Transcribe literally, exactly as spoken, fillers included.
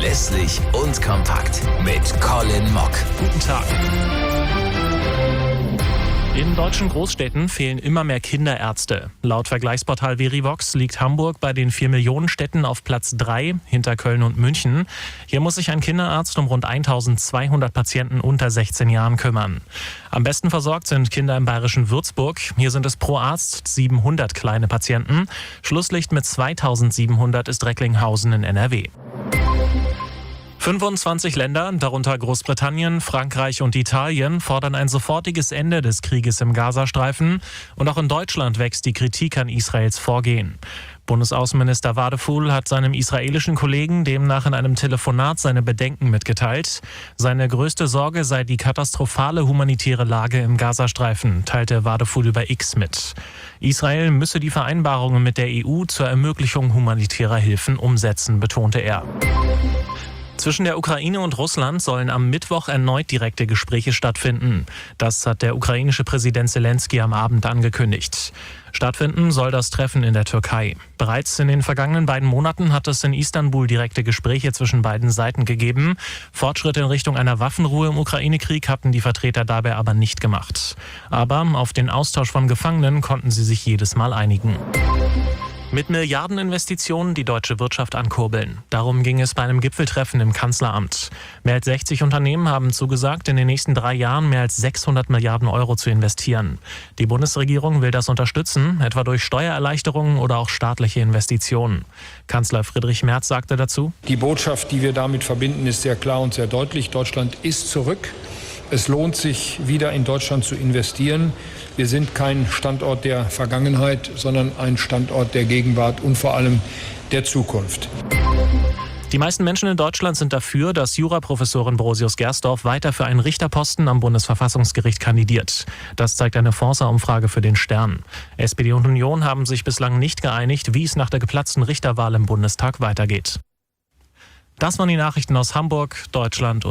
Verlässlich und kompakt mit Colin Mock. Guten Tag. In deutschen Großstädten fehlen immer mehr Kinderärzte. Laut Vergleichsportal Verivox liegt Hamburg bei den vier Millionen Städten auf Platz drei hinter Köln und München. Hier muss sich ein Kinderarzt um rund eintausendzweihundert Patienten unter sechzehn Jahren kümmern. Am besten versorgt sind Kinder im bayerischen Würzburg. Hier sind es pro Arzt siebenhundert kleine Patienten. Schlusslicht mit zweitausendsiebenhundert ist Recklinghausen in N R W. fünfundzwanzig Länder, darunter Großbritannien, Frankreich und Italien, fordern ein sofortiges Ende des Krieges im Gazastreifen. Und auch in Deutschland wächst die Kritik an Israels Vorgehen. Bundesaußenminister Wadefuhl hat seinem israelischen Kollegen demnach in einem Telefonat seine Bedenken mitgeteilt. Seine größte Sorge sei die katastrophale humanitäre Lage im Gazastreifen, teilte Wadefuhl über X mit. Israel müsse die Vereinbarungen mit der E U zur Ermöglichung humanitärer Hilfen umsetzen, betonte er. Zwischen der Ukraine und Russland sollen am Mittwoch erneut direkte Gespräche stattfinden. Das hat der ukrainische Präsident Zelensky am Abend angekündigt. Stattfinden soll das Treffen in der Türkei. Bereits in den vergangenen beiden Monaten hat es in Istanbul direkte Gespräche zwischen beiden Seiten gegeben. Fortschritte in Richtung einer Waffenruhe im Ukraine-Krieg hatten die Vertreter dabei aber nicht gemacht. Aber auf den Austausch von Gefangenen konnten sie sich jedes Mal einigen. Mit Milliardeninvestitionen die deutsche Wirtschaft ankurbeln. Darum ging es bei einem Gipfeltreffen im Kanzleramt. Mehr als sechzig Unternehmen haben zugesagt, in den nächsten drei Jahren mehr als sechshundert Milliarden Euro zu investieren. Die Bundesregierung will das unterstützen, etwa durch Steuererleichterungen oder auch staatliche Investitionen. Kanzler Friedrich Merz sagte dazu: Die Botschaft, die wir damit verbinden, ist sehr klar und sehr deutlich. Deutschland ist zurück. Es lohnt sich, wieder in Deutschland zu investieren. Wir sind kein Standort der Vergangenheit, sondern ein Standort der Gegenwart und vor allem der Zukunft. Die meisten Menschen in Deutschland sind dafür, dass Juraprofessorin Brosius Gersdorf weiter für einen Richterposten am Bundesverfassungsgericht kandidiert. Das zeigt eine Forsa-Umfrage für den Stern. S P D und Union haben sich bislang nicht geeinigt, wie es nach der geplatzten Richterwahl im Bundestag weitergeht. Das waren die Nachrichten aus Hamburg, Deutschland und